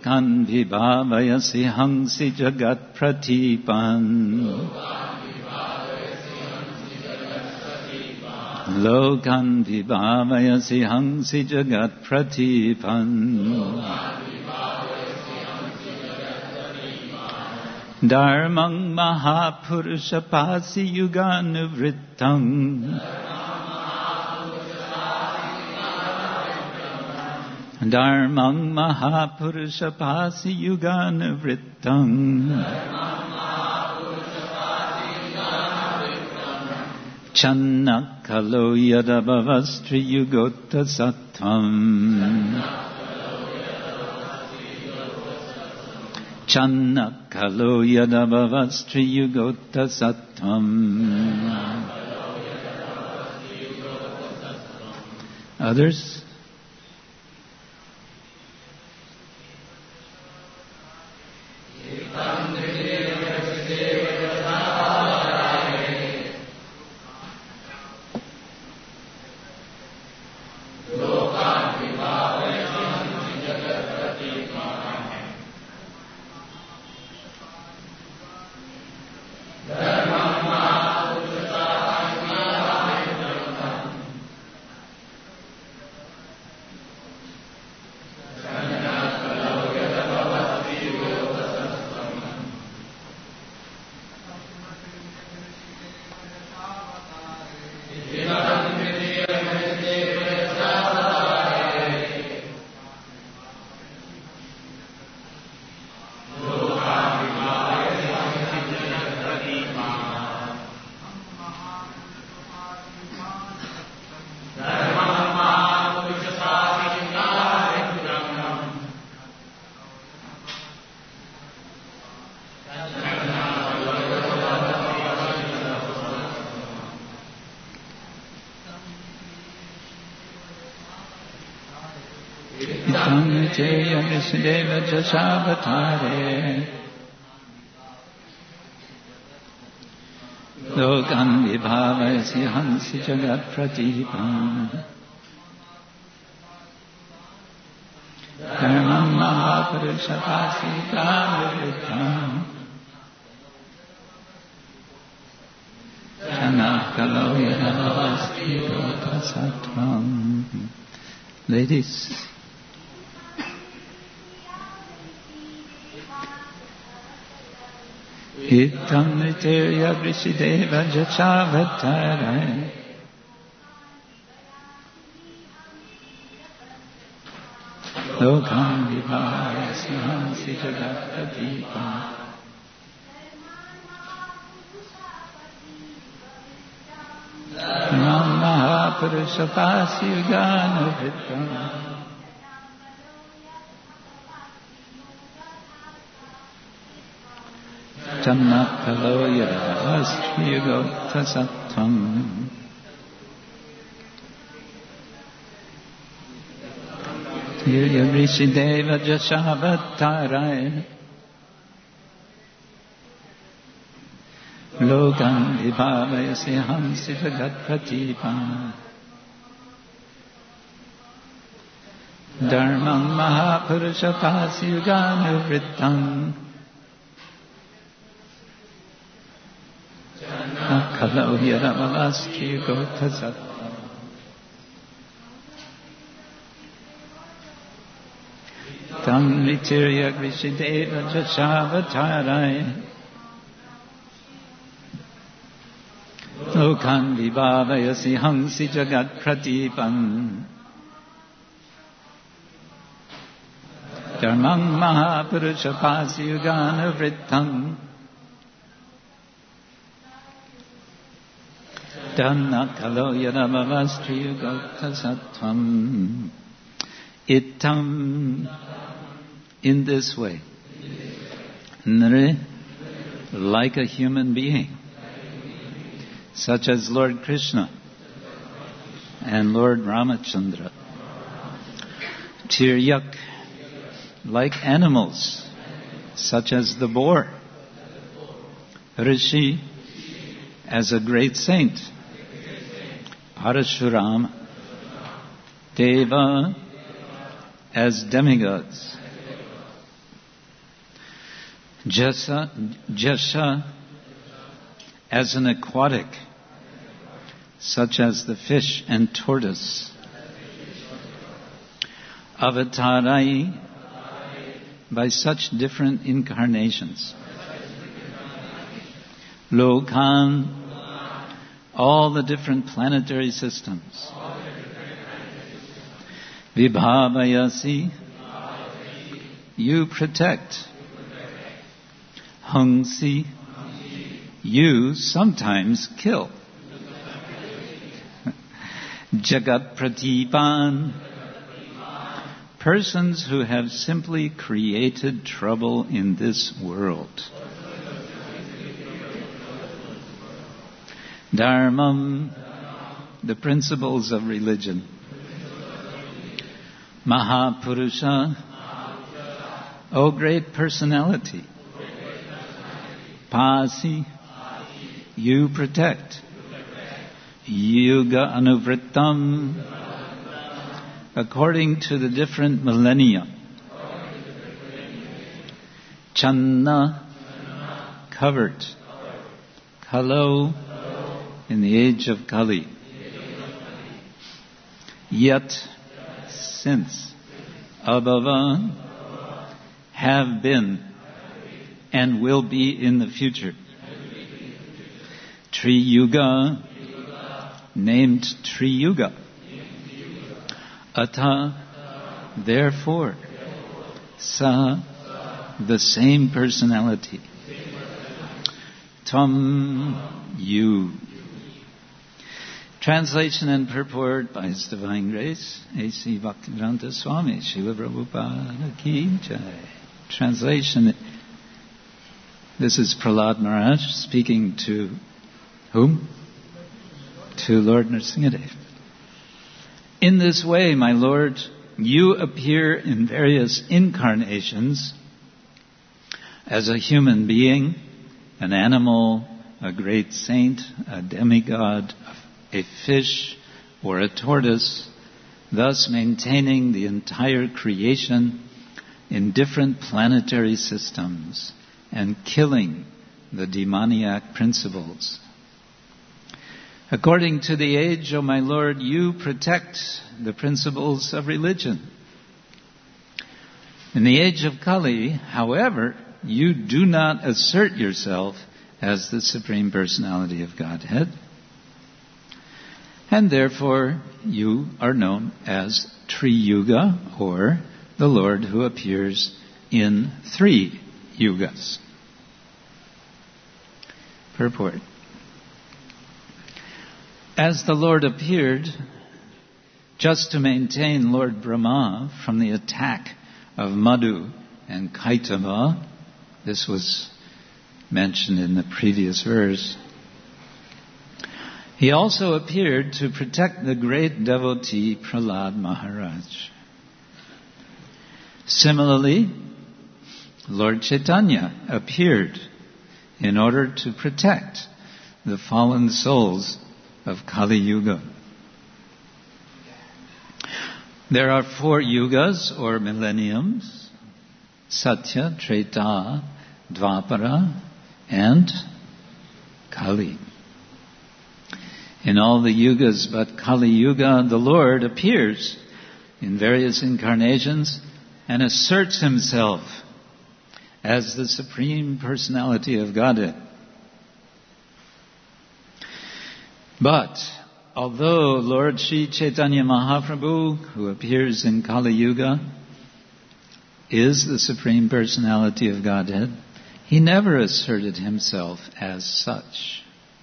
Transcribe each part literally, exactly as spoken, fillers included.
Lokan vibhavayasi hansi jagat pratipan. Lokan vibhavayasi hansi jagat pratipan. Dharmang mahapurusha pasi yuganuvrittam. Dharmang mahapurusha pasi yuganuvrittam. Channakalo yadabhavastri yugota sattvam. Channakalo yadabhavastri yugota sattvam. Others? Deva Jashavatare Lokan vibhavayasi hansi jagat pratipam. Dharmam mahapurusha pasi yuganuvrittam. Channakalo yadabhavastri yugota sattvam. Ladies, Itam nitirya vrishideva jachavatare Lokam vibhavayasi hansi jagat pratipam. Dharmam mahapurusha pasi yuganuvrittam. Channakalo yadabhavastri yugota sattvam. Tirya vrishideva jashavatare Lokan vibhavayasi hansi jagat pratipam. Dharmam mahapurusha pasi yuganuvrittam. Channakalo yadabhavastri yugota sattvam. Tam vitirya grishideva jashavatare Lokan vibhavayasi hansi jagat pratipam. Dharmam mahapurusha pasi yuganuvrittam. Channakalo yadabhavastri yugota sattvam. Itam, in this way, nre, like a human being, such as Lord Krishna and Lord Ramachandra. Tiryak, like animals, such as the boar. Rishi, as a great saint. Parashurama. Deva, as demigods. Jasa, Jasha, as an aquatic, such as the fish and tortoise. Avatarai, by such different incarnations. Lokan, all the different planetary systems. Vibhavayasi, you protect. Hungsi, you sometimes kill. Jagat Pratipan, persons who have simply created trouble in this world. Dharmam, the principles of religion. Mahapurusha, O great personality. Pasi, you protect. Yuga Anuvrittam, according to the different millennia. Channa, covered. Kalo, in the age of Kali. Yet, since. Abhava, have been and will be in the future. Triyuga, named Triyuga. Ata, therefore. Sa, the same personality. Tam, you. Translation and purport by His Divine Grace, A C Bhaktivedanta Swami, Srila Prabhupada Ki Jai. Translation. This is Prahlad Maharaj speaking to whom? To Lord Nrsingadev. In this way, my Lord, you appear in various incarnations as a human being, an animal, a great saint, a demigod, a fish, or a tortoise, thus maintaining the entire creation in different planetary systems and killing the demoniac principles. According to the age, O my Lord, you protect the principles of religion. In the age of Kali, however, you do not assert yourself as the Supreme Personality of Godhead, and therefore you are known as Triyuga, or the Lord who appears in three yugas. Purport. As the Lord appeared just to maintain Lord Brahma from the attack of Madhu and Kaitava, this was mentioned in the previous verse, he also appeared to protect the great devotee Prahlad Maharaj. Similarly, Lord Chaitanya appeared in order to protect the fallen souls of Kali Yuga. There are four yugas or millenniums: Satya, Treta, Dvapara, and Kali. In all the yugas but Kali Yuga, the Lord appears in various incarnations and asserts himself as the Supreme Personality of Godhead. But although Lord Sri Chaitanya Mahaprabhu, who appears in Kali Yuga, is the Supreme Personality of Godhead, he never asserted himself as such.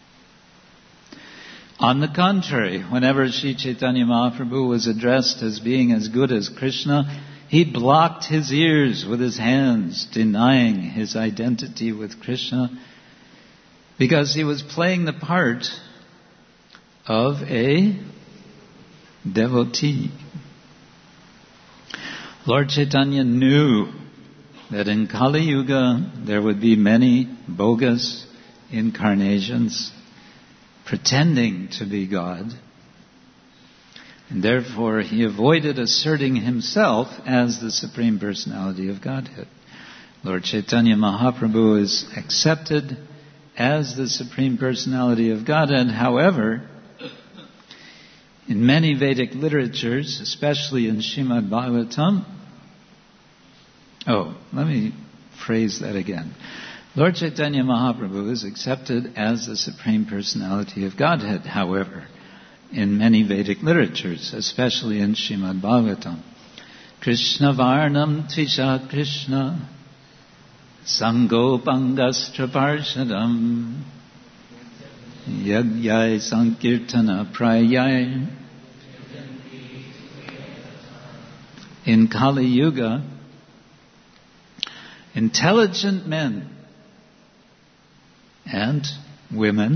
On the contrary, whenever Sri Chaitanya Mahaprabhu was addressed as being as good as Krishna, he blocked his ears with his hands, denying his identity with Krishna, because he was playing the part of a devotee. Lord Chaitanya knew that in Kali Yuga there would be many bogus incarnations pretending to be God, and therefore he avoided asserting himself as the Supreme Personality of Godhead. Lord Chaitanya Mahaprabhu is accepted as the Supreme Personality of Godhead. However, in many Vedic literatures, especially in Srimad Bhagavatam, oh, let me phrase that again. Lord Chaitanya Mahaprabhu is accepted as the Supreme Personality of Godhead, however, in many Vedic literatures, especially in Srimad Bhagavatam. Krishna Varnam Tvisha Krishna Sangopangastra Parshadam Yagyai Sankirtana Prayai. In Kali Yuga, intelligent men and women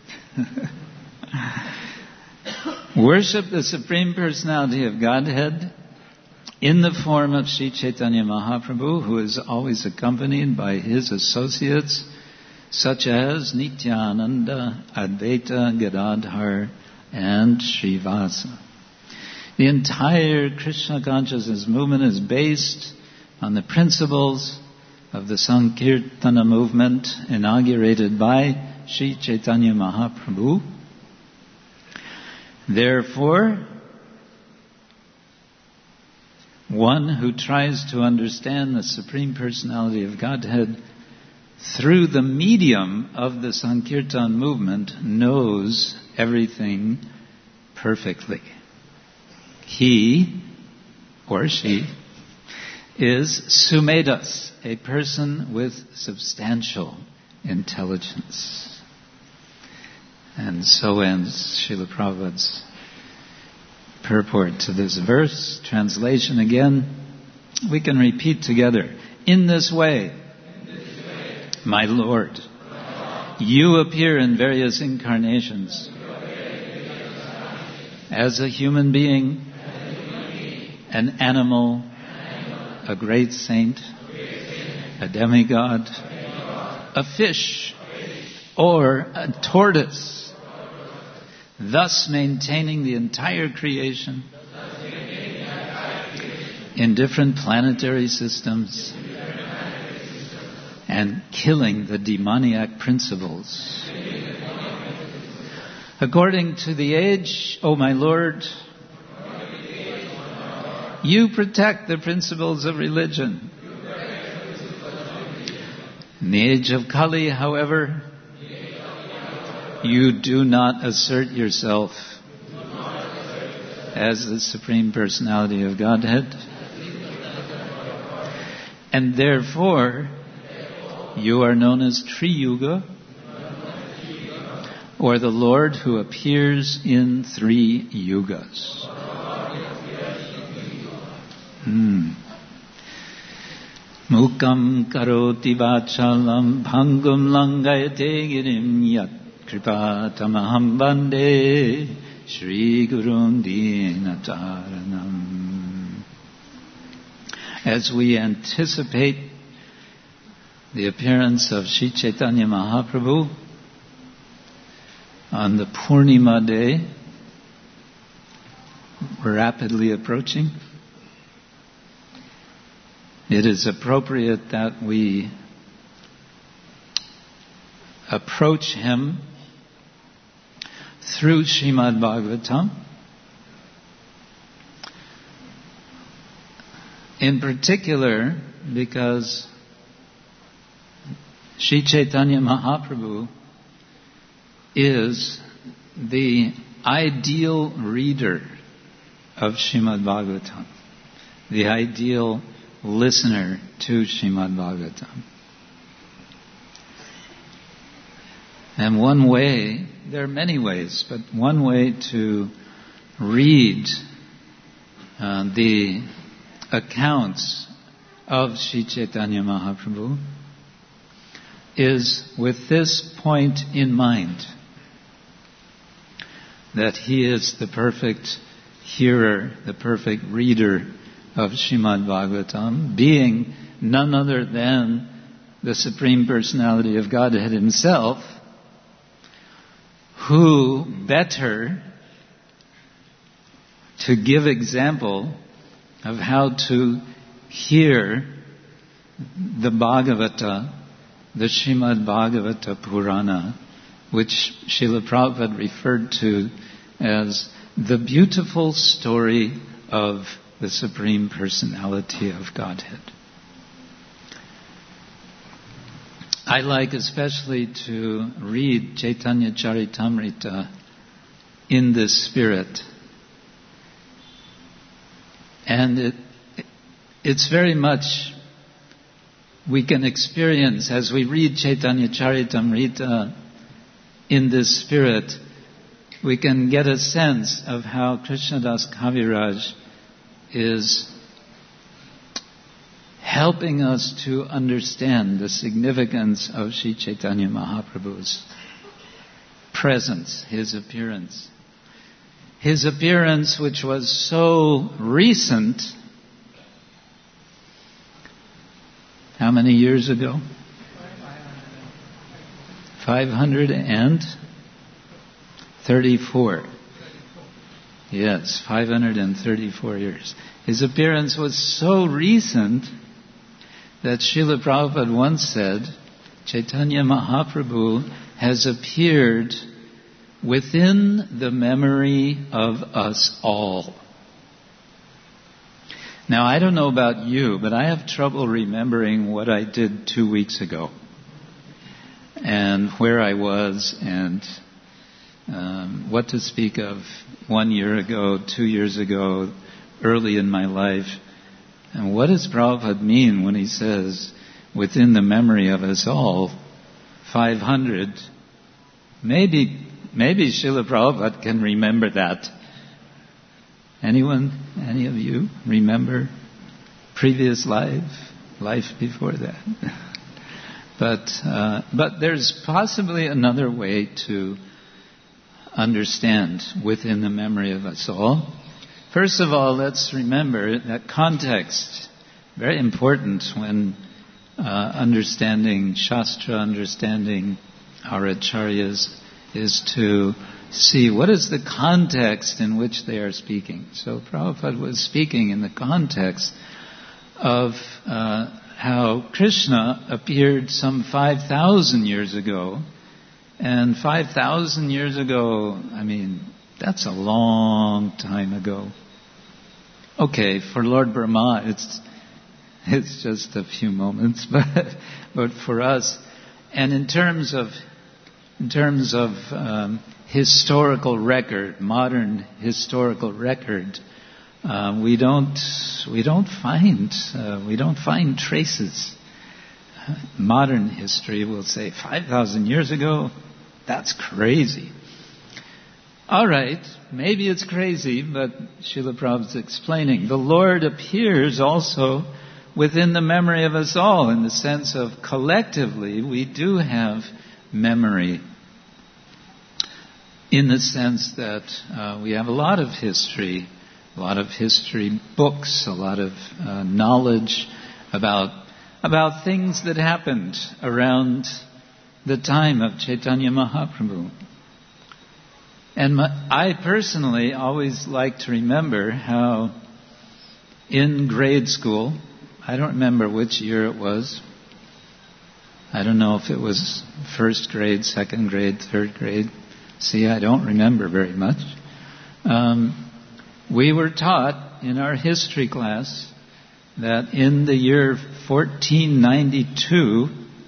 worship the Supreme Personality of Godhead in the form of Sri Chaitanya Mahaprabhu, who is always accompanied by his associates such as Nityananda, Advaita, Gadadhar, and Srivasa. The entire Krishna consciousness movement is based on the principles of the Sankirtana movement inaugurated by Sri Chaitanya Mahaprabhu. Therefore, one who tries to understand the Supreme Personality of Godhead through the medium of the Sankirtan movement knows everything perfectly. He or she is Sumedas, a person with substantial intelligence. And so ends Srila Prabhupada's purport to this verse. Translation again. We can repeat together. In this way, in this way my Lord, my Lord, you appear in various incarnations as a human being, as a human being an animal, a great saint, a demigod, a fish, or a tortoise, thus maintaining the entire creation in different planetary systems and killing the demoniac principles. According to the age, O my Lord, you protect the principles of religion. In the age of Kali, however, you do not assert yourself as the Supreme Personality of Godhead. And therefore, you are known as Triyuga, or the Lord who appears in three yugas. Hmm. Mukam karoti vachalam bhangum langayate girim yat kripa tamaham bande Shri Gurun Dinataranam. As we anticipate the appearance of Sri Chaitanya Mahaprabhu on the Purnima day, rapidly approaching, it is appropriate that we approach him through Srimad Bhagavatam, in particular because Sri Chaitanya Mahaprabhu is the ideal reader of Srimad Bhagavatam, the ideal listener to Srimad Bhagavatam. And one way, there are many ways, but one way to read uh, the accounts of Sri Chaitanya Mahaprabhu is with this point in mind, that he is the perfect hearer, the perfect reader of Srimad Bhagavatam, being none other than the Supreme Personality of Godhead himself, who better to give example of how to hear the Bhagavata, the Srimad Bhagavata Purana, which Srila Prabhupada referred to as the beautiful story of the Supreme Personality of Godhead. I like especially to read Chaitanya Charitamrita in this spirit. And it, it's very much, we can experience as we read Chaitanya Charitamrita in this spirit, we can get a sense of how Krishnadas Kaviraj is helping us to understand the significance of Sri Chaitanya Mahaprabhu's presence, his appearance. His appearance, which was so recent. How many years ago? five hundred thirty-four. Yes, five hundred thirty-four years. His appearance was so recent that Srila Prabhupada once said, Chaitanya Mahaprabhu has appeared within the memory of us all. Now, I don't know about you, but I have trouble remembering what I did two weeks ago and where I was and um, what to speak of one year ago, two years ago, early in my life. And what does Prabhupada mean when he says, within the memory of us all, five hundred? Maybe, maybe Srila Prabhupada can remember that. Anyone, any of you remember previous life, life before that? but, uh, but there's possibly another way to understand within the memory of us all. First of all, let's remember that context, very important when uh, understanding Shastra, understanding our acharyas, is to see what is the context in which they are speaking. So Prabhupada was speaking in the context of uh, how Krishna appeared some five thousand years ago. And five thousand years ago, I mean, that's a long time ago. Okay, for Lord Brahma, it's it's just a few moments, but but for us, and in terms of in terms of um, historical record, modern historical record, uh, we don't we don't find uh, we don't find traces. Modern history will say five thousand years ago. That's crazy. All right, maybe it's crazy, but Srila Prabhupada's explaining. The Lord appears also within the memory of us all, in the sense of collectively we do have memory. In the sense that uh, we have a lot of history, a lot of history books, a lot of uh, knowledge about about things that happened around the time of Chaitanya Mahaprabhu. And my, I personally always like to remember how in grade school, I don't remember which year it was. I don't know if it was first grade, second grade, third grade. See, I don't remember very much. Um, we were taught in our history class that in the year fourteen ninety-two,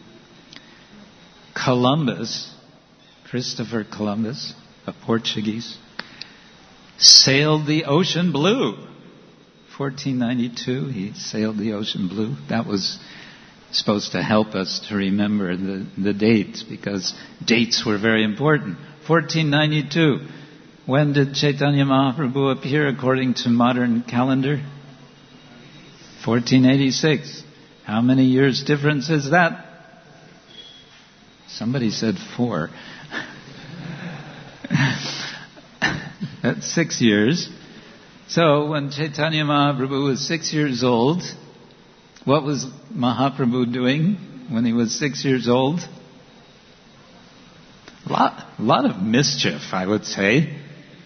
Columbus, Christopher Columbus, a Portuguese, sailed the ocean blue. fourteen ninety-two, he sailed the ocean blue. That was supposed to help us to remember the, the dates, because dates were very important. fourteen ninety-two, when did Chaitanya Mahaprabhu appear according to modern calendar? fourteen eighty-six. How many years difference is that? Somebody said four. That's six years. So when Chaitanya Mahaprabhu was six years old, what was Mahaprabhu doing when he was six years old? A lot, a lot of mischief, I would say.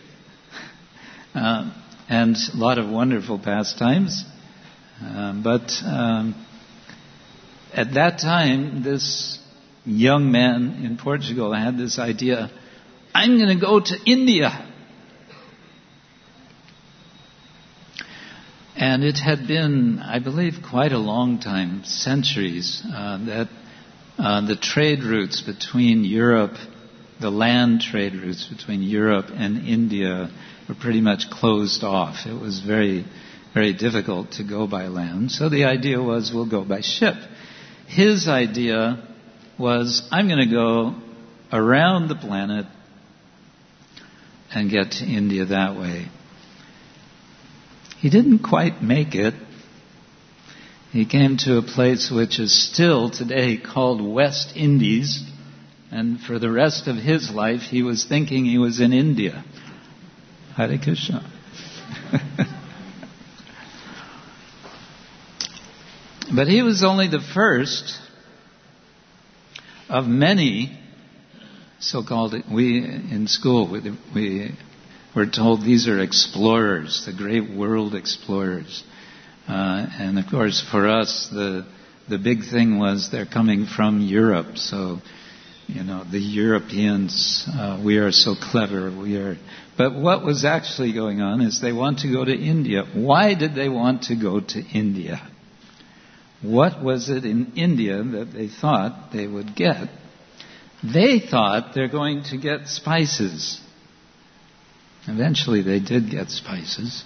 Uh, and a lot of wonderful pastimes. Uh, but um, at that time, this young man in Portugal had this idea, I'm going to go to India. And it had been, I believe, quite a long time, centuries, uh, that uh, the trade routes between Europe, the land trade routes between Europe and India were pretty much closed off. It was very, very difficult to go by land. So the idea was, we'll go by ship. His idea was, I'm going to go around the planet and get to India that way. He didn't quite make it. He came to a place which is still today called West Indies, and for the rest of his life he was thinking he was in India. Hare Krishna. But he was only the first of many so-called, we in school, we, we were told these are explorers, the great world explorers. Uh, and of course for us, the the big thing was they're coming from Europe. So, you know, the Europeans, uh, we are so clever, we are... But what was actually going on is they want to go to India. Why did they want to go to India? What was it in India that they thought they would get? They thought they're going to get spices. Eventually they did get spices.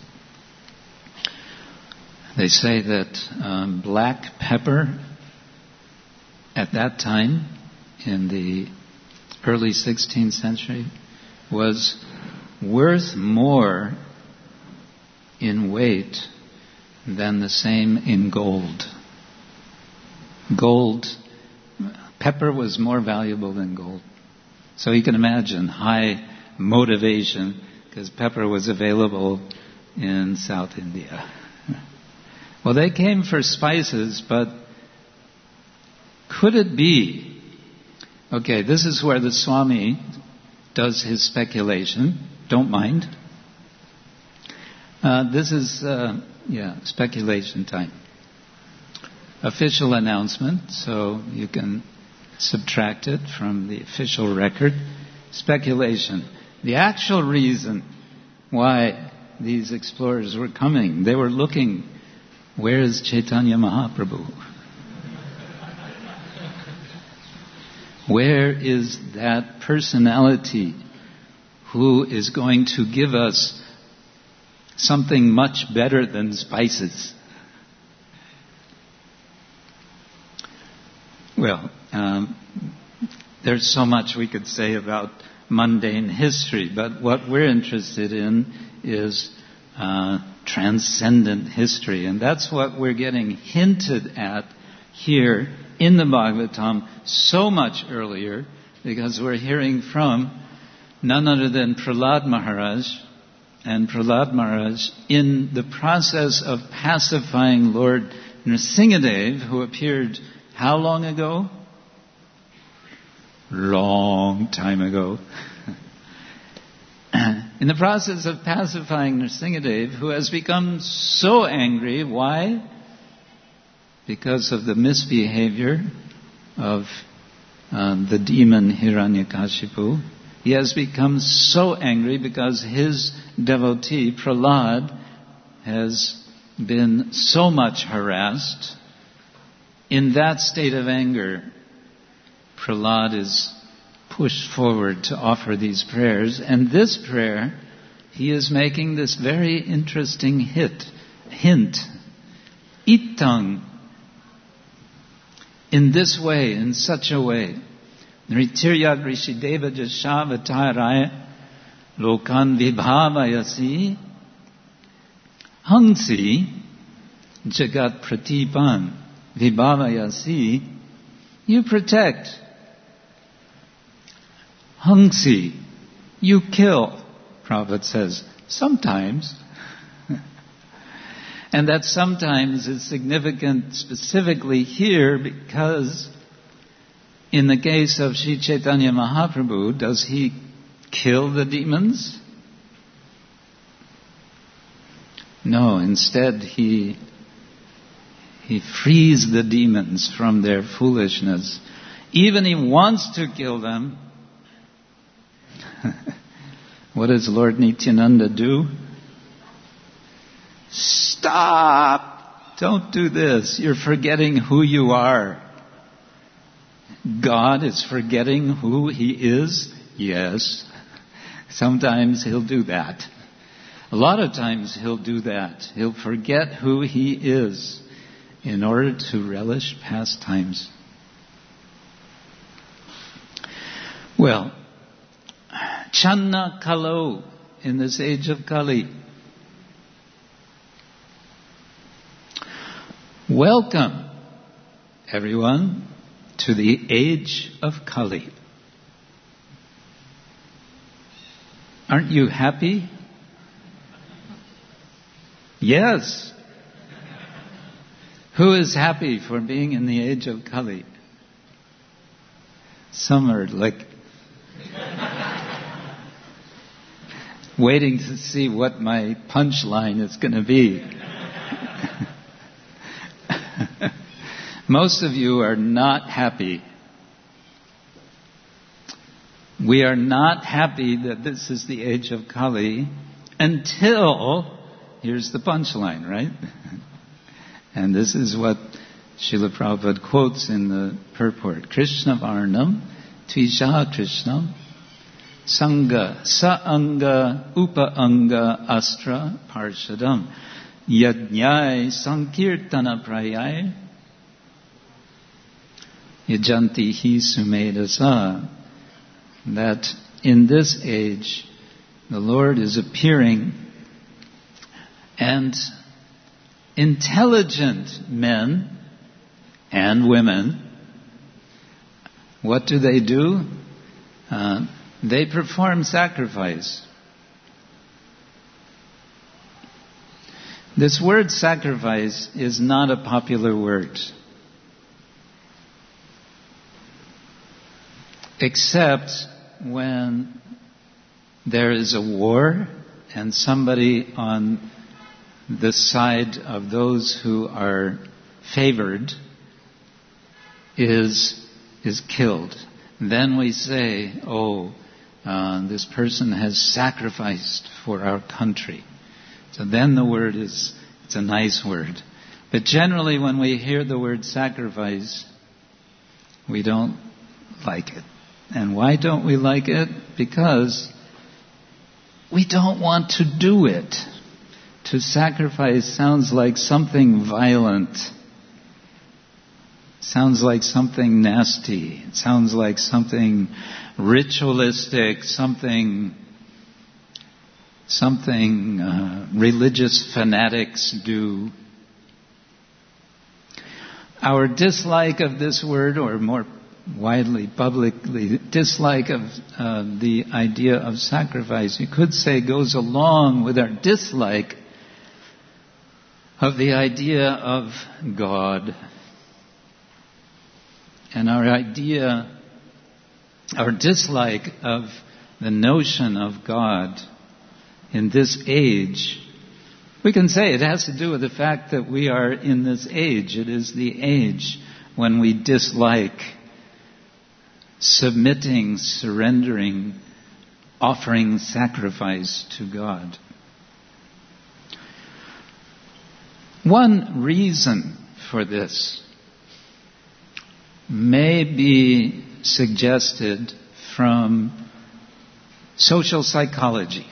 They say that um, black pepper at that time, in the early sixteenth century, was worth more in weight than the same in gold. Gold, pepper was more valuable than gold. So you can imagine high motivation, because pepper was available in South India. Well, they came for spices, but could it be... Okay, this is where the Swami does his speculation. Don't mind. Uh, this is, uh, yeah, speculation time. Official announcement, so you can subtract it from the official record. Speculation. The actual reason why these explorers were coming, they were looking, where is Chaitanya Mahaprabhu? Where is that personality who is going to give us something much better than spices? Well, um, there's so much we could say about mundane history, but what we're interested in is uh, transcendent history, and that's what we're getting hinted at here in the Bhagavatam so much earlier, because we're hearing from none other than Prahlad Maharaj, and Prahlad Maharaj in the process of pacifying Lord Nrsingadev, who appeared how long ago? Long time ago. In the process of pacifying Nrsingadev, who has become so angry. Why? Because of the misbehavior of um, the demon Hiranyakashipu. He has become so angry because his devotee, Prahlad, has been so much harassed. In that state of anger, Prahlad is pushed forward to offer these prayers. And this prayer, he is making this very interesting hit, hint. Itang. In this way, in such a way. Nritirya Rishideva Jashavatāraya Lokan Vibhavayasi Hangsi Jagat Pratipan Vibhavayasi. You protect. Hangsi. You kill. Prabhupada says, sometimes. And that sometimes is significant specifically here because in the case of Sri Chaitanya Mahaprabhu, does he kill the demons? No, instead he He frees the demons from their foolishness. Even he wants to kill them. What does Lord Nityananda do? Stop! Don't do this. You're forgetting who you are. God is forgetting who He is? Yes. Sometimes He'll do that. A lot of times He'll do that. He'll forget who He is in order to relish pastimes. Well, Channa Kalo, in this age of Kali. Welcome, everyone, to the age of Kali. Aren't you happy? Yes. Who is happy for being in the age of Kali? Some are like waiting to see what my punchline is going to be. Most of you are not happy. We are not happy that this is the age of Kali until, here's the punchline, right? And this is what Srila Prabhupada quotes in the purport. Krishna Varnam, Tvisha Krishnam, Sangha, Sa-anga, Upa-anga, Astra, Parshadam, Yajñai, Sankirtana Prayai, Yajanti Hi Sumedasa. That in this age, the Lord is appearing and intelligent men and women, what do they do? Uh, they perform sacrifice. This word sacrifice is not a popular word. Except when there is a war and somebody on the side of those who are favored is is killed. Then we say, oh, uh, this person has sacrificed for our country. So then the word is, it's a nice word. But generally when we hear the word sacrifice, we don't like it. And why don't we like it? Because we don't want to do it. To sacrifice sounds like something violent. Sounds like something nasty. It sounds like something ritualistic, something something uh, religious fanatics do. Our dislike of this word, or more widely, publicly, dislike of uh, the idea of sacrifice, you could say, goes along with our dislike of the idea of God. And our idea, our dislike of the notion of God in this age, we can say it has to do with the fact that we are in this age. It is the age when we dislike submitting, surrendering, offering sacrifice to God. One reason for this may be suggested from social psychology.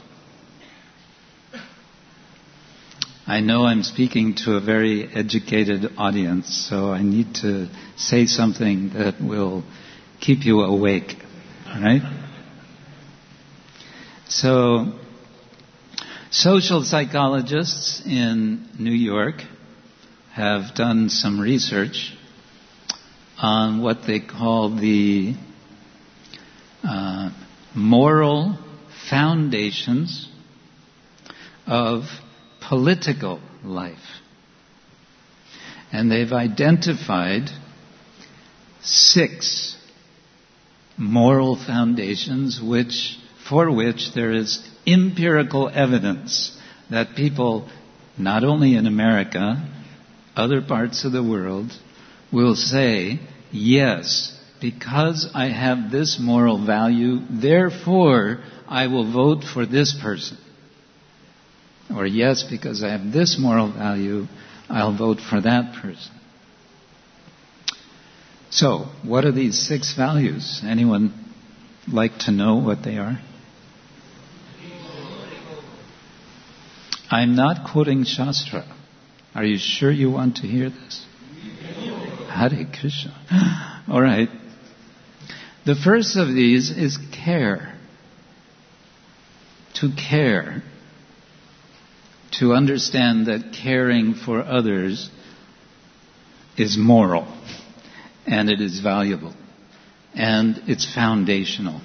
I know I'm speaking to a very educated audience, so I need to say something that will keep you awake, right? So, social psychologists in New York have done some research on what they call the uh, moral foundations of political life. And they've identified six moral foundations which, for which there is empirical evidence that people, not only in America, other parts of the world will say, yes, because I have this moral value, therefore I will vote for this person. Or yes, because I have this moral value, I'll vote for that person. So, what are these six values? Anyone like to know what they are? I'm not quoting Shastra. Are you sure you want to hear this? Hare Krishna. All right. The first of these is care. To care. To understand that caring for others is moral and it is valuable and it's foundational.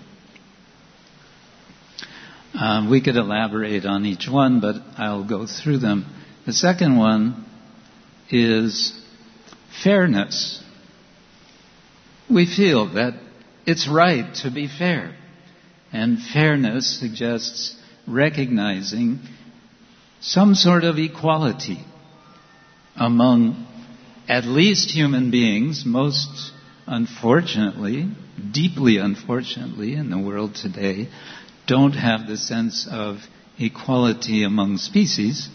Um, we could elaborate on each one, but I'll go through them. The second one is fairness. We feel that it's right to be fair. And fairness suggests recognizing some sort of equality among at least human beings, most unfortunately, deeply unfortunately in the world today, don't have the sense of equality among species.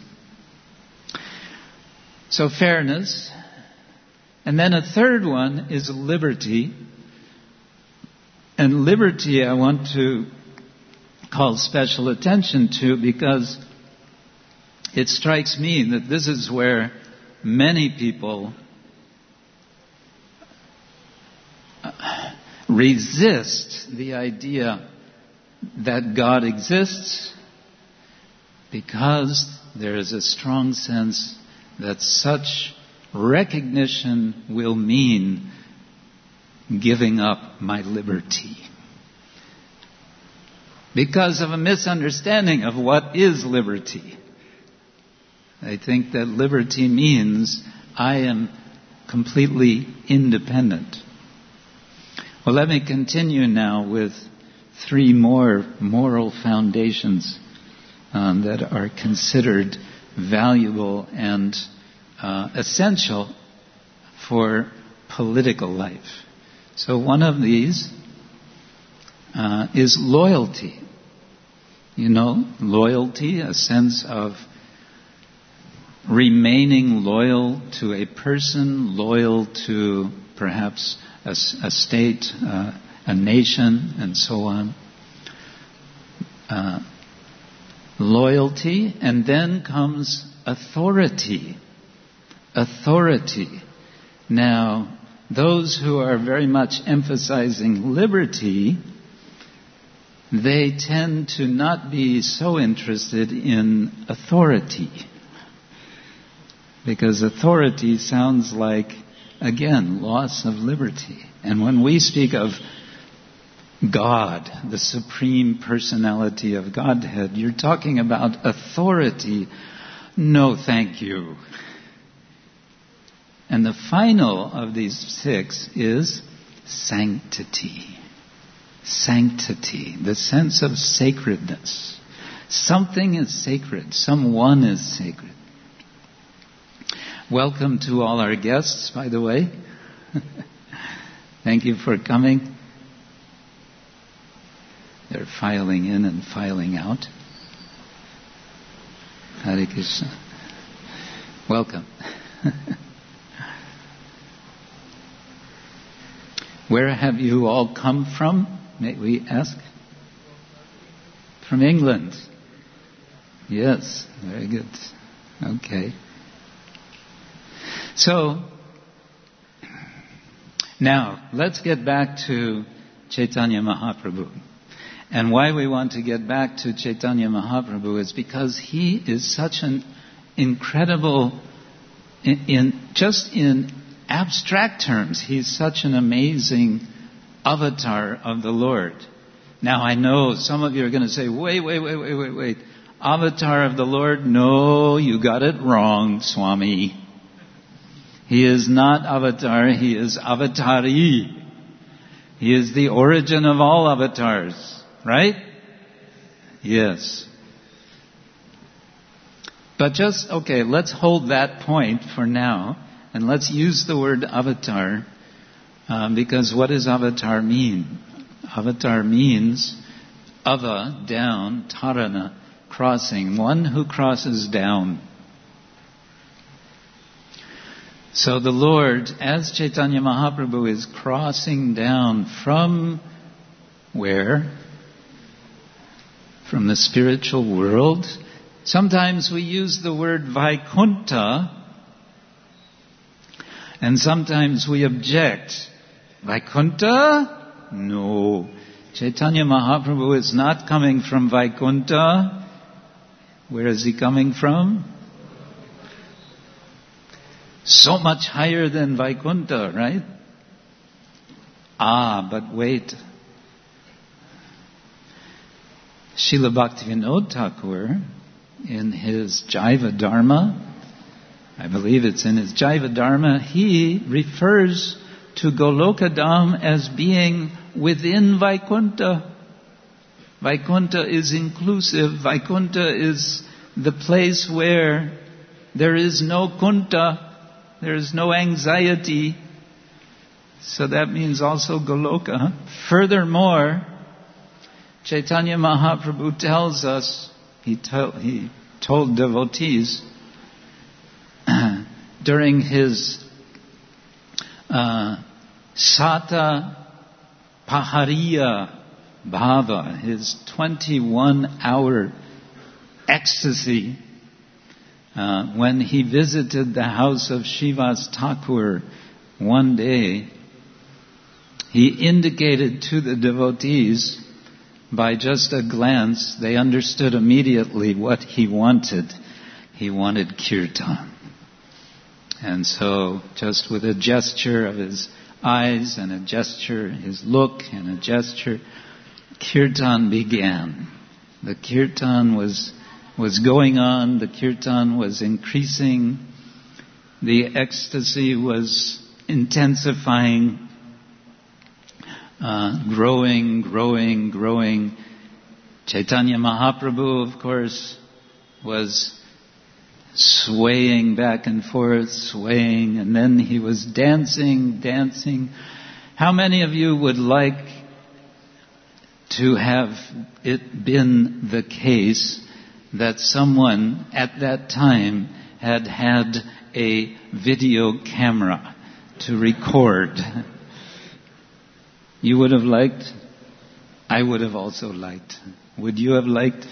So fairness. And then a third one is liberty. And liberty I want to call special attention to because it strikes me that this is where many people resist the idea that God exists because there is a strong sense that such recognition will mean giving up my liberty. Because of a misunderstanding of what is liberty. I think that liberty means I am completely independent. Well, let me continue now with three more moral foundations um, that are considered valuable and uh, essential for political life. So one of these uh, is loyalty. You know, loyalty, a sense of remaining loyal to a person, loyal to perhaps a, a state, uh, a nation, and so on. Uh, loyalty, and then comes authority. Authority. Now, those who are very much emphasizing liberty, they tend to not be so interested in authority. Because authority sounds like, again, loss of liberty. And when we speak of God, the supreme personality of Godhead, you're talking about authority. No, thank you. And the final of these six is sanctity. Sanctity, the sense of sacredness. Something is sacred. Someone is sacred. Welcome to all our guests, by the way. Thank you for coming. They're filing in and filing out. Hare Krishna. Welcome. Where have you all come from, may we ask? From England. Yes, very good. Okay. So, now, let's get back to Chaitanya Mahaprabhu. And why we want to get back to Chaitanya Mahaprabhu is because he is such an incredible, in, in just in abstract terms, he's such an amazing avatar of the Lord. Now, I know some of you are going to say, wait, wait, wait, wait, wait, wait. Avatar of the Lord? No, you got it wrong, Swami. He is not avatar, he is avatari. He is the origin of all avatars, right? Yes. But just, okay, let's hold that point for now, and let's use the word avatar, um, because what does avatar mean? Avatar means ava, down, tarana, crossing, one who crosses down. So the Lord, as Chaitanya Mahaprabhu is crossing down from where? From the spiritual world. Sometimes we use the word Vaikuntha, and sometimes we object. Vaikuntha? No. Chaitanya Mahaprabhu is not coming from Vaikuntha. Where is he coming from? So much higher than Vaikuntha, right? Ah, but wait. Srila Bhaktivinoda Thakur, in his Jaiva Dharma, I believe it's in his Jaiva Dharma, he refers to Golokadam as being within Vaikuntha. Vaikuntha is inclusive. Vaikuntha is the place where there is no kunta, there is no anxiety. So that means also Goloka. Furthermore, Chaitanya Mahaprabhu tells us, he, to, he told devotees during his uh, Sata Pahariya Bhava, his twenty-one hour ecstasy, uh, when he visited the house of Srivas Thakur one day, he indicated to the devotees, by just a glance, they understood immediately what he wanted. He wanted kirtan. And so, just with a gesture of his eyes and a gesture, his look and a gesture, kirtan began. The kirtan was was going on, the kirtan was increasing, the ecstasy was intensifying, uh, growing, growing, growing. Chaitanya Mahaprabhu, of course, was swaying back and forth, swaying, and then he was dancing, dancing. How many of you would like to have it been the case that someone at that time had had a video camera to record? You would have liked? I would have also liked. Would you have liked?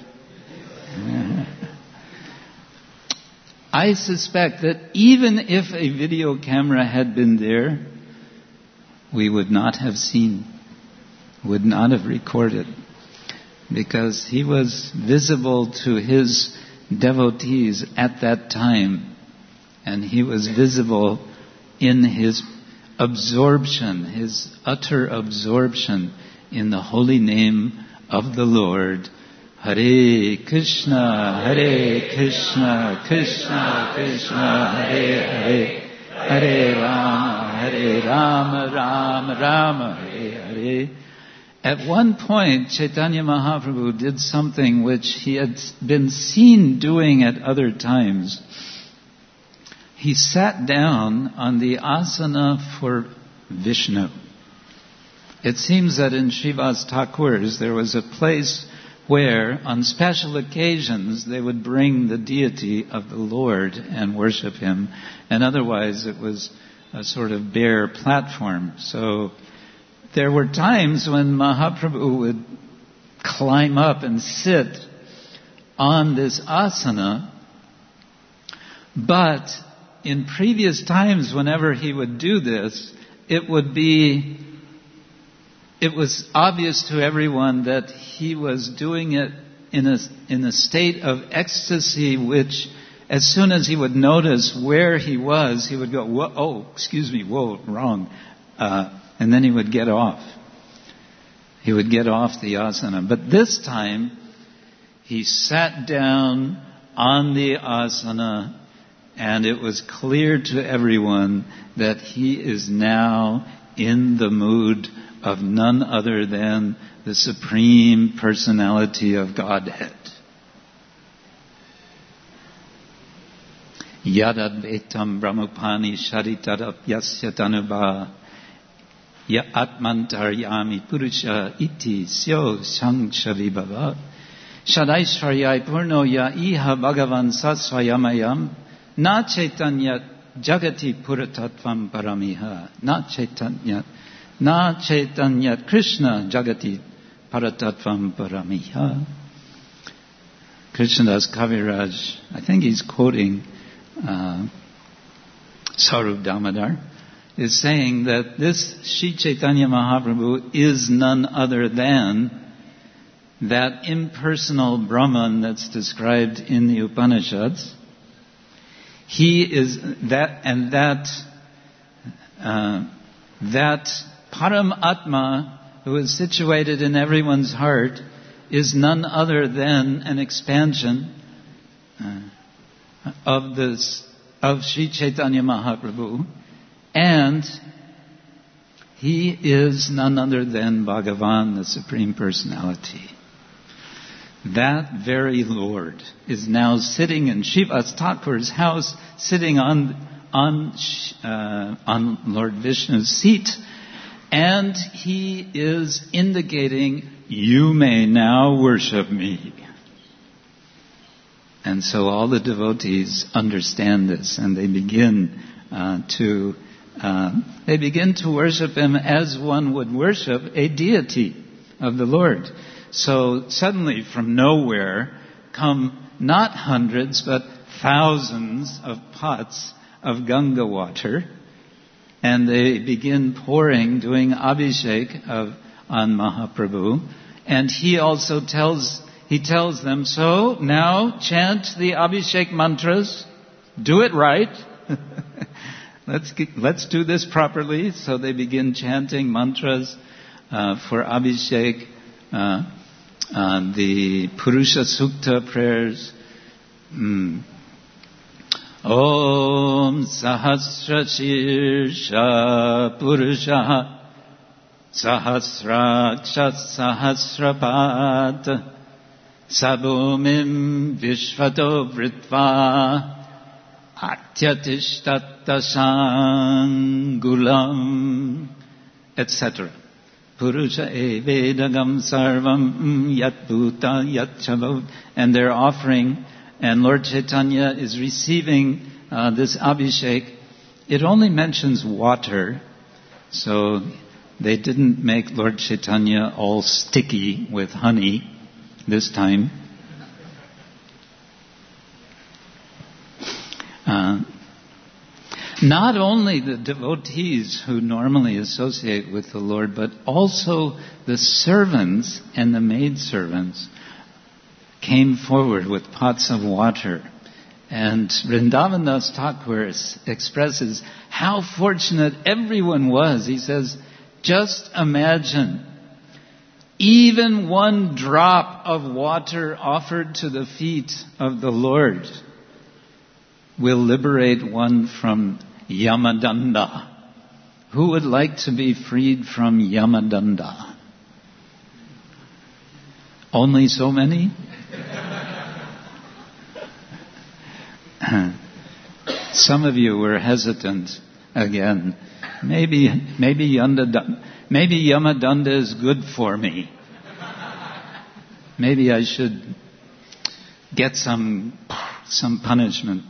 I suspect that even if a video camera had been there, we would not have seen, would not have recorded, because he was visible to his devotees at that time, and he was visible in his absorption, his utter absorption in the holy name of the Lord. Hare Krishna, Hare Krishna, Krishna Krishna, Hare Hare, Hare Rama, Hare Rama, Rama Rama, Hare Hare. At one point, Chaitanya Mahaprabhu did something which he had been seen doing at other times. He sat down on the asana for Vishnu. It seems that in Srivas Thakur's there was a place where, on special occasions, they would bring the deity of the Lord and worship him, and otherwise it was a sort of bare platform. So there were times when Mahaprabhu would climb up and sit on this asana, but in previous times, whenever he would do this, it would be It was obvious to everyone that he was doing it in a, in a state of ecstasy, which as soon as he would notice where he was, he would go, whoa, oh, excuse me, whoa, wrong. Uh, and then he would get off. He would get off the asana. But this time, he sat down on the asana, and it was clear to everyone that he is now in the mood of none other than the Supreme Personality of Godhead. Yadadvetam brahmopani sharitadapyasya tanubha ya atmantaryami purusha iti syo shangshavibhava shadaishvaryai purno ya iha bhagavan sasvayamayam na chaitanya jagati puratatvam paramiha na chaitanya na chaitanya Krishna jagati paratatvam paramiha. Krishnadas Kaviraj, I think he's quoting uh, Sarup Damodar, is saying that this Sri Chaitanya Mahaprabhu is none other than that impersonal Brahman that's described in the Upanishads. He is that, and that uh, that Param Atma, who is situated in everyone's heart, is none other than an expansion uh, of this of Sri Chaitanya Mahaprabhu, and he is none other than Bhagavan, the Supreme Personality. That very Lord is now sitting in Srivas Thakur's house, sitting on on uh, on Lord Vishnu's seat, and he is indicating, you may now worship me. And so all the devotees understand this, and they begin uh, to uh, they begin to worship him as one would worship a deity of the Lord. So suddenly, from nowhere, come not hundreds but thousands of pots of Ganga water, and they begin pouring, doing abhishek of on Mahaprabhu, and he also tells he tells them, so now chant the abhishek mantras, do it right. let's get, let's do this properly. So they begin chanting mantras uh, for abhishek, uh, uh, the Purusha Sukta prayers. Mm. Om Sahasra Shirsha Purusha Sahasraksha Sahasrapat Sabumim Vishvato Vritva Atyatishtatta Sangulam, et cetera. Purusha Evedagam Sarvam Yat Bhuta Yat Chavot. And they're offering, and Lord Chaitanya is receiving uh, this abhishek. It only mentions water, so they didn't make Lord Chaitanya all sticky with honey this time. Uh, not only the devotees who normally associate with the Lord, but also the servants and the maidservants came forward with pots of water. And Vrindavandas Thakur expresses how fortunate everyone was. He says, just imagine, even one drop of water offered to the feet of the Lord will liberate one from Yamadanda. Who would like to be freed from Yamadanda? Only so many? Some of you were hesitant again. Maybe, maybe Yamadanda, maybe Yamadanda is good for me. Maybe I should get some some punishment.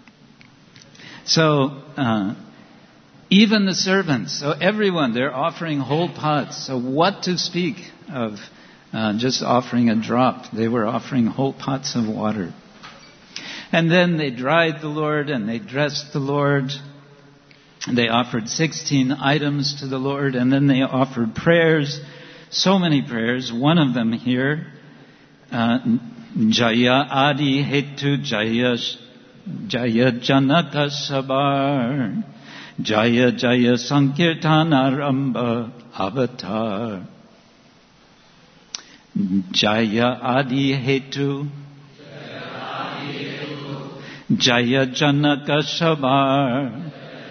So uh, even the servants, so everyone, they're offering whole pots. So what to speak of uh, just offering a drop? They were offering whole pots of water. And then they dried the Lord and they dressed the Lord. They offered sixteen items to the Lord, and then they offered prayers, so many prayers. One of them here, uh, Jaya Adi Hetu Jaya Jaya Janaka Sabar Jaya Jaya Sankirtana Ramba Avatar Jaya Adi Hetu Jaya Janaka Sabar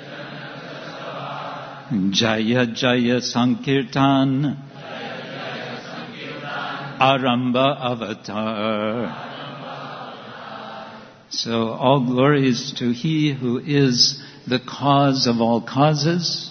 Jaya Jaya Sankirtan Aramba Avatar. So all glories to He who is the cause of all causes,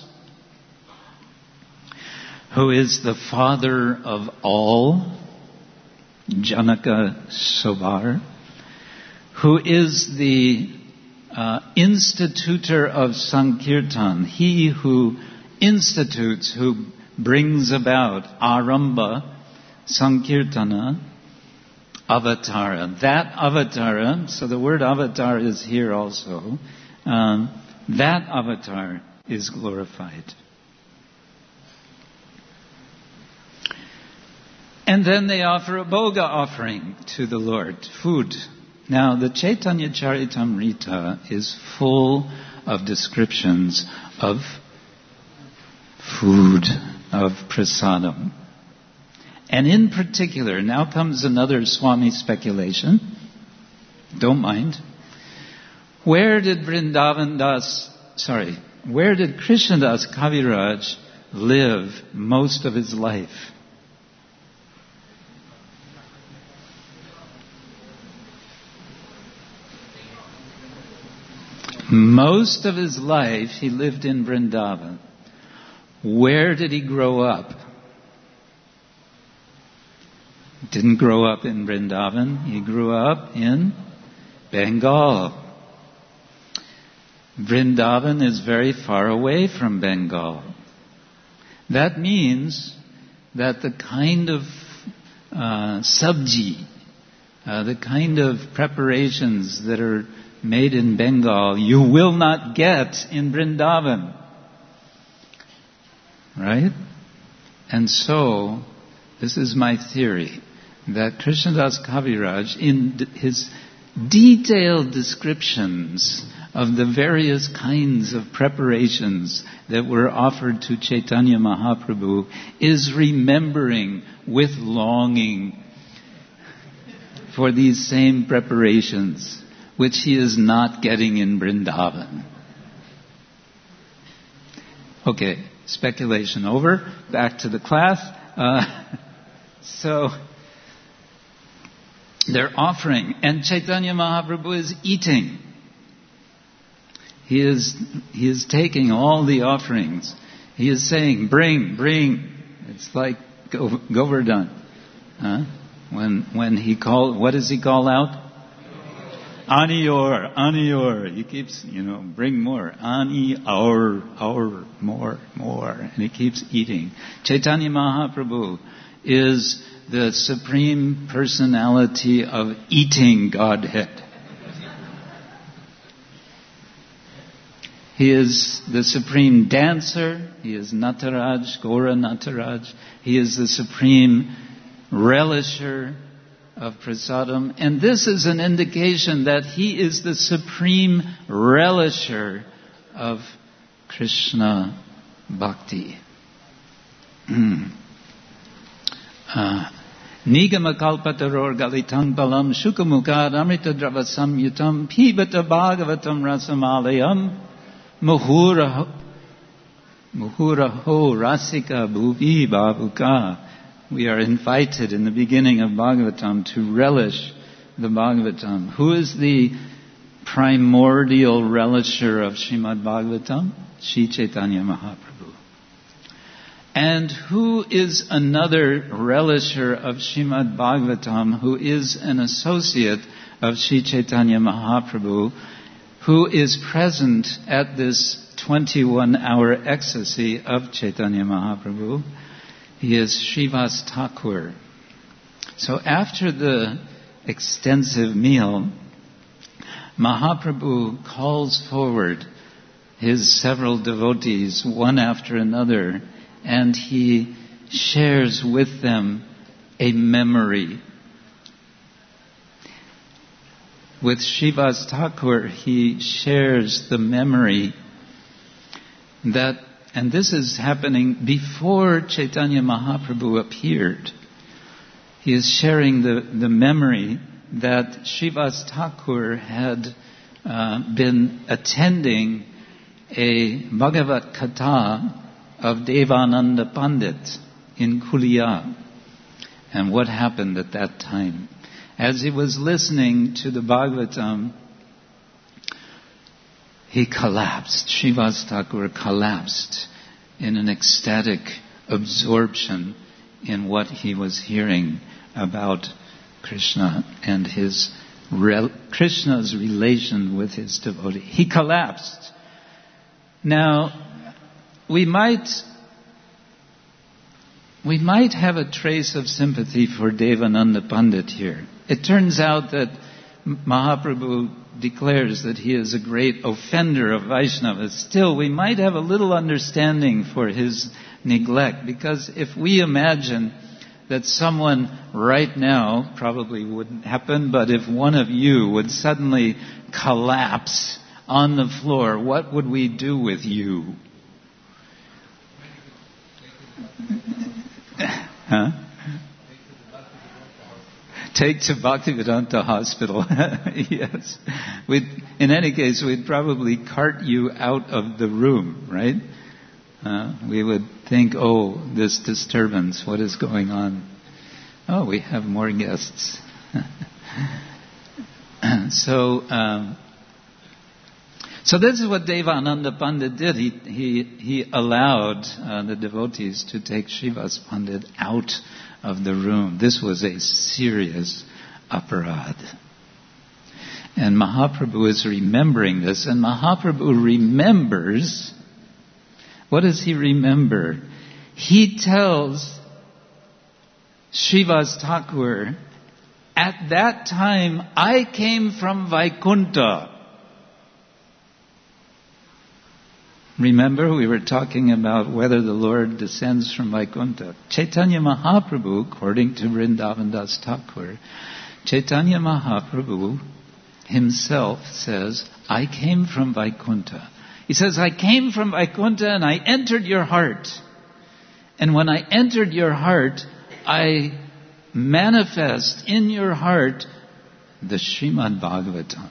who is the Father of all, Janaka Sobar, who is the uh, institutor of Sankirtan, He who institutes, who brings about Aramba, Sankirtana, Avatara. That Avatara, so the word avatar is here also, um, that avatar is glorified. And then they offer a bhoga offering to the Lord, food. Now, the Chaitanya Charitamrita is full of descriptions of food, of prasadam. And in particular, now comes another Swami speculation. Don't mind. Where did Vrindavan Das, sorry, where did Krishnadas Kaviraj live most of his life? Most of his life he lived in Vrindavan. Where did he grow up? Didn't grow up in Vrindavan. He grew up in Bengal. Vrindavan is very far away from Bengal. That means that the kind of uh, sabji, uh, the kind of preparations that are made in Bengal, you will not get in Vrindavan. Right? And so, this is my theory, that Krishnadas Kaviraj, in d- his detailed descriptions of the various kinds of preparations that were offered to Chaitanya Mahaprabhu, is remembering with longing for these same preparations, which he is not getting in Vrindavan. Okay, speculation over. Back to the class. Uh, so, they're offering, and Chaitanya Mahaprabhu is eating. He is, he is taking all the offerings. He is saying, bring, bring. It's like Go- Govardhan. Huh? When, when he called, what does he call out? Aniyor, Aniyor. He keeps, you know, bring more. Ani, our, our, more, more. And he keeps eating. Chaitanya Mahaprabhu is the Supreme Personality of eating Godhead. He is the Supreme Dancer. He is Nataraj, Gora Nataraj. He is the Supreme Relisher of prasadam. And this is an indication that he is the supreme relisher of Krishna Bhakti. Nigama kalpataror galitang balam shukamukad amrita dravasam yutam pibata bhagavatam rasamalayam muhuraho muhuraho rasika bhuvi babuka. We are invited in the beginning of Bhagavatam to relish the Bhagavatam. Who is the primordial relisher of Srimad Bhagavatam? Shri Chaitanya Mahaprabhu. And who is another relisher of Srimad Bhagavatam who is an associate of Shri Chaitanya Mahaprabhu, who is present at this twenty-one hour ecstasy of Chaitanya Mahaprabhu? He is Srivas Thakur. So after the extensive meal, Mahaprabhu calls forward his several devotees, one after another, and he shares with them a memory. With Srivas Thakur, he shares the memory that, and this is happening before Chaitanya Mahaprabhu appeared. He is sharing the, the memory that Srivas Thakur had uh, been attending a Bhagavat Katha of Devananda Pandit in Kulia. And what happened at that time? As he was listening to the Bhagavatam he collapsed. Srivas Thakur collapsed in an ecstatic absorption in what he was hearing about Krishna and his re- Krishna's relation with his devotee. He collapsed. Now, we might we might have a trace of sympathy for Devananda Pandit here. It turns out that Mahaprabhu declares that he is a great offender of Vaishnavas. Still, we might have a little understanding for his neglect, because if we imagine that someone right now, probably wouldn't happen, but if one of you would suddenly collapse on the floor, what would we do with you? Huh? Take to Bhaktivedanta Hospital. Yes. We'd, in any case, we'd probably cart you out of the room, right? Uh, we would think, oh, this disturbance, what is going on? Oh, we have more guests. so, um, so this is what Devananda Pandit did. He he he allowed uh, the devotees to take Srivas Pandit out of the room. This was a serious aparad. And Mahaprabhu is remembering this, and Mahaprabhu remembers. What does he remember? He tells Srivas Thakur, at that time I came from Vaikunta. Remember, we were talking about whether the Lord descends from Vaikunta. Chaitanya Mahaprabhu, according to Vrindavan Das Thakur, Chaitanya Mahaprabhu himself says, I came from Vaikunta. He says, I came from Vaikunta and I entered your heart. And when I entered your heart, I manifest in your heart the Srimad Bhagavatam.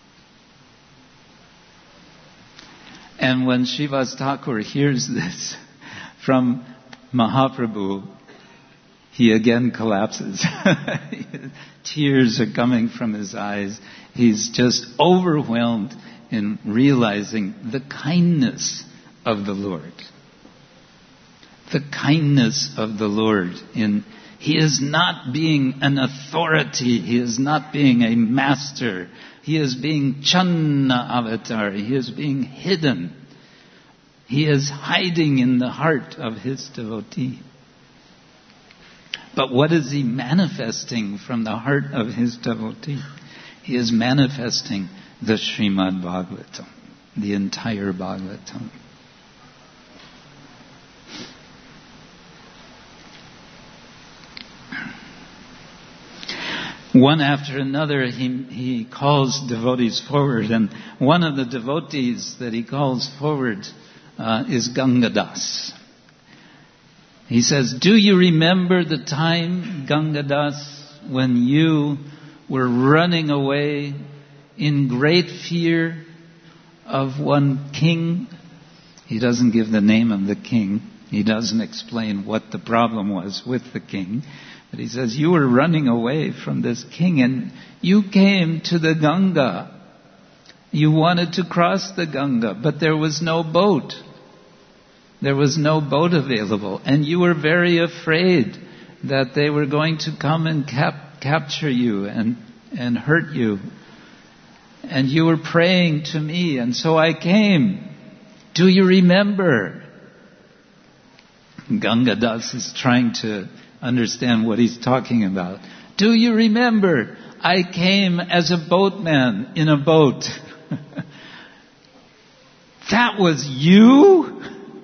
And when Srivas Thakur hears this from Mahaprabhu, he again collapses. Tears are coming from his eyes. He's just overwhelmed in realizing the kindness of the Lord. The kindness of the Lord in He is not being an authority. He is not being a master. He is being Channa avatar. He is being hidden. He is hiding in the heart of his devotee. But what is he manifesting from the heart of his devotee? He is manifesting the Srimad Bhagavatam, the entire Bhagavatam. One after another, he, he calls devotees forward, and one of the devotees that he calls forward uh, is Gangadas. He says, do you remember the time, Gangadas, when you were running away in great fear of one king? He doesn't give the name of the king. He doesn't explain what the problem was with the king. But he says, you were running away from this king and you came to the Ganga. You wanted to cross the Ganga, but there was no boat. There was no boat available. And you were very afraid that they were going to come and cap- capture you and, and hurt you. And you were praying to me, and so I came. Do you remember? Gangadas is trying to understand what he's talking about. Do you remember? I came as a boatman in a boat. That was you?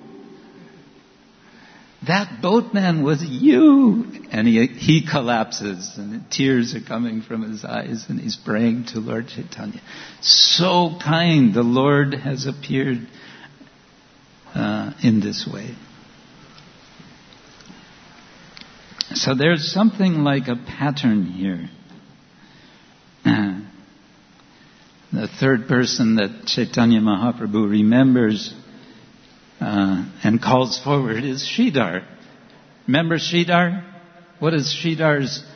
That boatman was you. And he, he collapses and tears are coming from his eyes and he's praying to Lord Chaitanya. So kind, the Lord has appeared uh, in this way. So there's something like a pattern here. The third person that Chaitanya Mahaprabhu remembers uh, and calls forward is Sridhar. Remember Sridhar? What is Sridhar's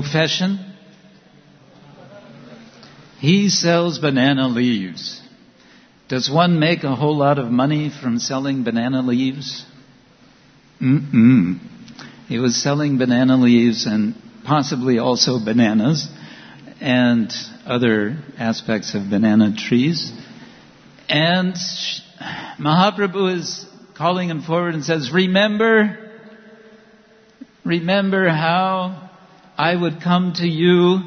profession? He sells banana leaves. Does one make a whole lot of money from selling banana leaves? Mm-mm. He was selling banana leaves and possibly also bananas and other aspects of banana trees. And Mahaprabhu is calling him forward and says, remember, remember how I would come to you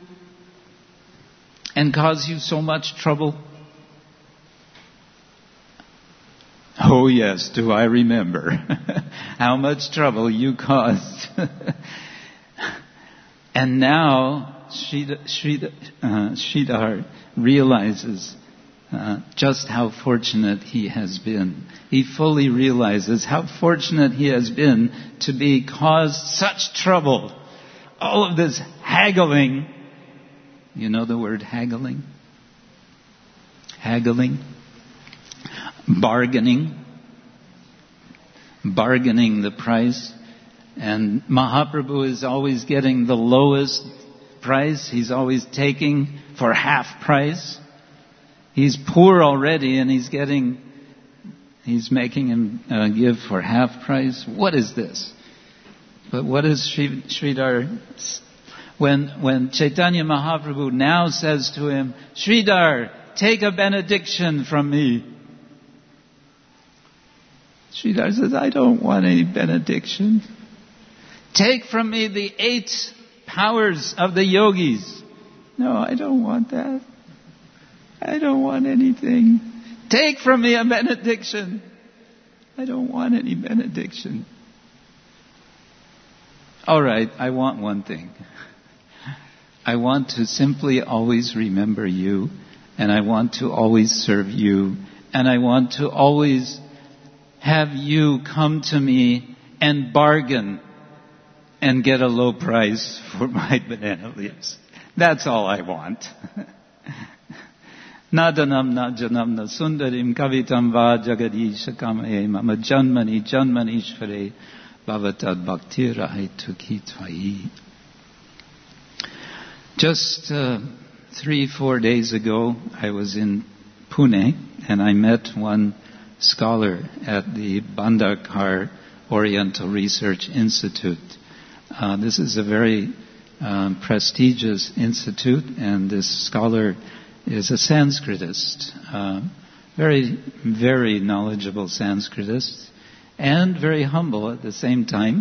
and cause you so much trouble? Oh yes, do I remember how much trouble you caused. And now Sridhar, Sridhar, uh, Sridhar realizes uh, just how fortunate he has been. He fully realizes how fortunate he has been to be caused such trouble. All of this haggling. You know the word haggling? Haggling. Bargaining. Bargaining the price. And Mahaprabhu is always getting the lowest price. He's always taking for half price. He's poor already and he's getting, he's making him uh, give for half price. What is this? But what is Sri, Sridhar? When, when Chaitanya Mahaprabhu now says to him, Sridhar, take a benediction from me. Sridhar says, I don't want any benediction. Take from me the eight powers of the yogis. No, I don't want that. I don't want anything. Take from me a benediction. I don't want any benediction. All right, I want one thing. I want to simply always remember you, and I want to always serve you, and I want to always have you come to me and bargain and get a low price for my banana leaves. That's all I want. Nadanam najanam na sundarim kavitam va jagadisha kamaye mama janmani janmanishvare bhavatad bhaktira hetuki tvai. Just uh, three, four days ago, I was in Pune and I met one scholar at the Bhandarkar Oriental Research Institute. Uh, this is a very um, prestigious institute, and this scholar is a Sanskritist, uh, very, very knowledgeable Sanskritist, and very humble at the same time,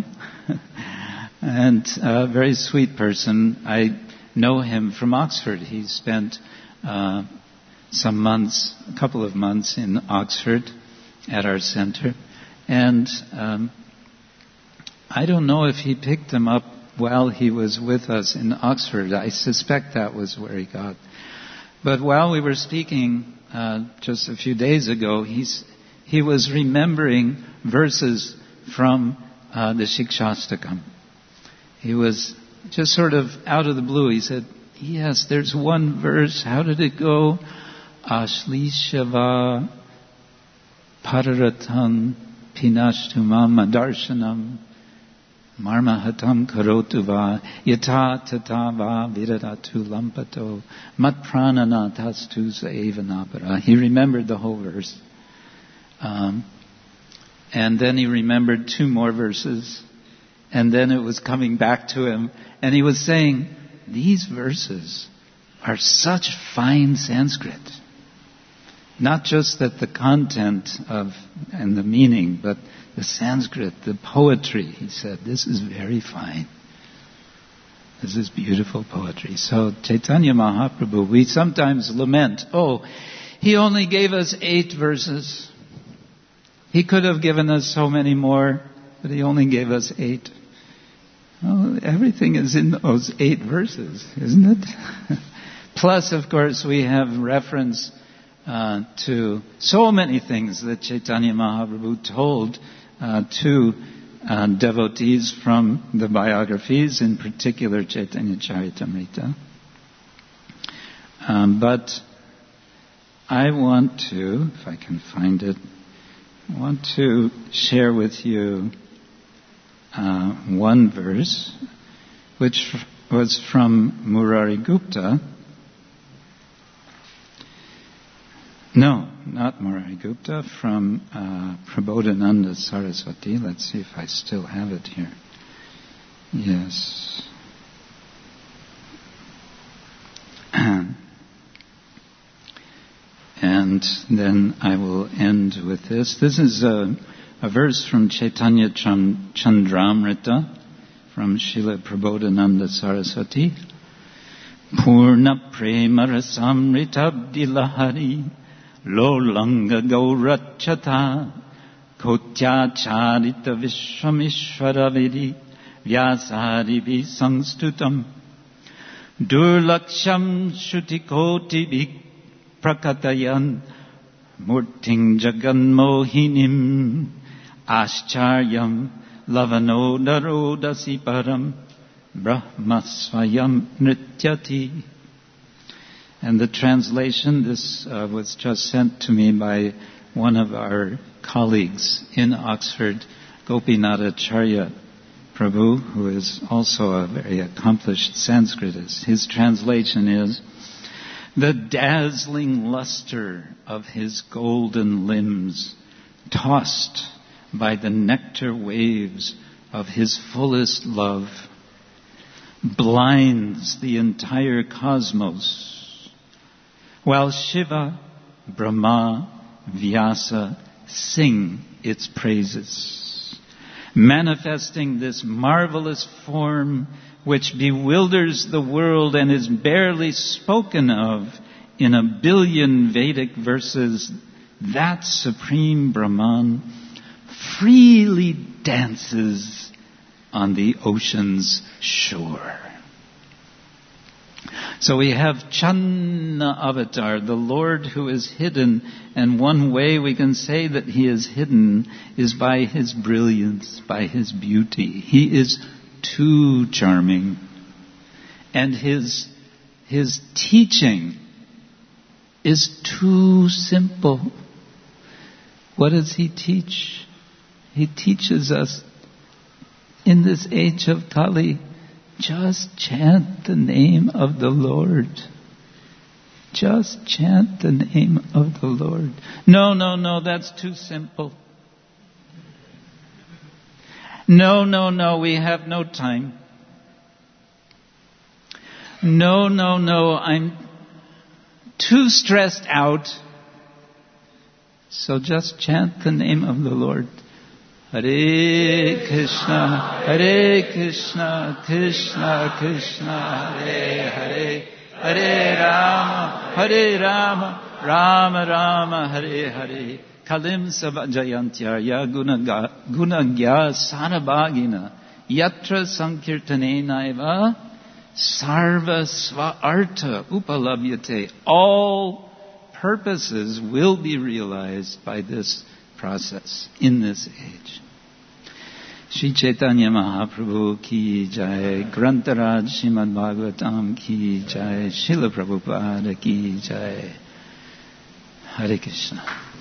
and a very sweet person. I know him from Oxford. He spent uh, some months, a couple of months in Oxford at our center, and um, I don't know if he picked him up while he was with us in Oxford. I suspect that was where he got. But while we were speaking uh, just a few days ago, he's, he was remembering verses from uh, the Shikshastakam. He was just sort of out of the blue. He said, yes, there's one verse. How did it go? Ashlishava pararatam pinashtumam adarshanam marmahatam karotuva yata tatava viradatu lampato matprananatastu saevanapara. He remembered the whole verse. Um, and then he remembered two more verses. And then it was coming back to him. And he was saying, these verses are such fine Sanskrit. Not just that the content of and the meaning, but the Sanskrit, the poetry. He said, this is very fine. This is beautiful poetry. So Chaitanya Mahaprabhu, we sometimes lament, oh, he only gave us eight verses. He could have given us so many more, but he only gave us eight. Well, everything is in those eight verses, isn't it? Plus, of course, we have reference uh, to so many things that Chaitanya Mahaprabhu told uh, to uh, devotees from the biographies, in particular Chaitanya Charitamrita. Um, but I want to, if I can find it, I want to share with you uh, one verse, which f- was from Murari Gupta. No, not Murari Gupta, from uh, Prabodhananda Saraswati. Let's see if I still have it here. Yes. And then I will end with this. This is a, a verse from Chaitanya Chandramrita from Srila Prabodhananda Saraswati. Purna prema rasamrita abdilahari lo langa gaurachata kotya charita vishwamishvara vidi vyasari visangstutam durlaksham shutikoti vik prakatayan murting jaganmohinim ascharyam lavanodarodasi param brahmasvayam nrityati. And the translation, this uh, was just sent to me by one of our colleagues in Oxford, Gopinathacharya Prabhu, who is also a very accomplished Sanskritist. His translation is, the dazzling luster of his golden limbs, tossed by the nectar waves of his fullest love, blinds the entire cosmos, while Shiva, Brahma, Vyasa sing its praises, manifesting this marvelous form which bewilders the world and is barely spoken of in a billion Vedic verses. That supreme Brahman freely dances on the ocean's shore. So we have Channa Avatar, the Lord who is hidden, and one way we can say that he is hidden is by his brilliance, by his beauty. He is too charming. And his, his teaching is too simple. What does he teach? He teaches us in this age of Kali, just chant the name of the Lord. Just chant the name of the Lord. No, no, no, that's too simple. No, no, no, we have no time. No, no, no, I'm too stressed out. So just chant the name of the Lord. Hare Krishna, Hare Krishna, Krishna Krishna, Hare Hare, Hare Rama, Hare Rama, Rama Rama, Hare Hare. Kalim Savajayantya Gunagya Sarabhagina Yatra Sankirtanena Eva Sarva Sva-artha Upalabhyate. All purposes will be realized by this process in this age. Shri Chaitanya Mahaprabhu ki jai, Grantaraj Srimad Bhagavatam ki jai, Srila Prabhupada ki jai. Hare Krishna.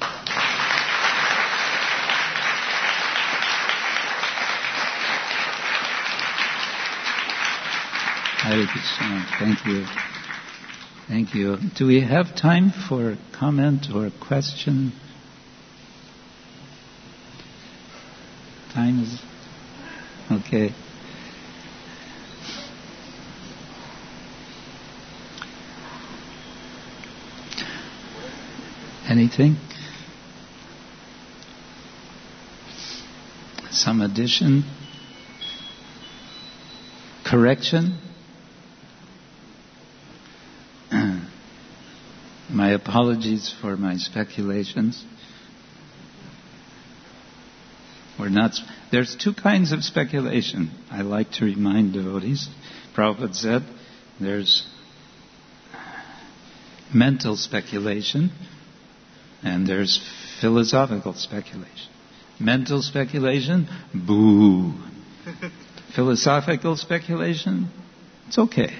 Hare Krishna. Thank you. Thank you. Do we have time for comment or question? Time is okay. Anything? Some addition? Correction? My apologies for my speculations. We're not, there's two kinds of speculation. I like to remind devotees. Prabhupada said there's mental speculation and there's philosophical speculation. Mental speculation, boo. Philosophical speculation, it's okay.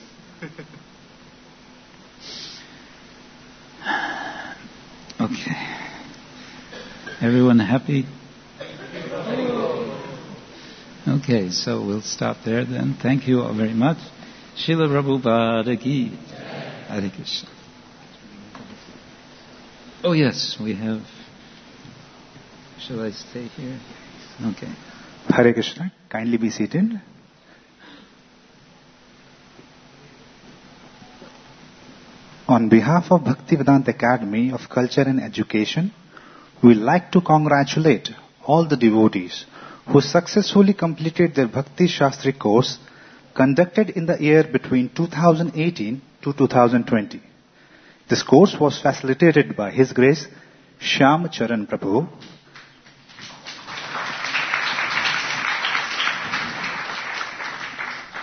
Okay. Everyone happy? Okay, so we'll stop there then. Thank you all very much. Srila Prabhupada ki. Hare Krishna. Oh yes, we have. Shall I stay here? Okay. Hare Krishna. Kindly be seated. On behalf of Bhaktivedanta Academy of Culture and Education, we would like to congratulate all the devotees who successfully completed their Bhakti Shastri course conducted in the year between two thousand eighteen to two thousand twenty. This course was facilitated by His Grace Shyam Charan Prabhu,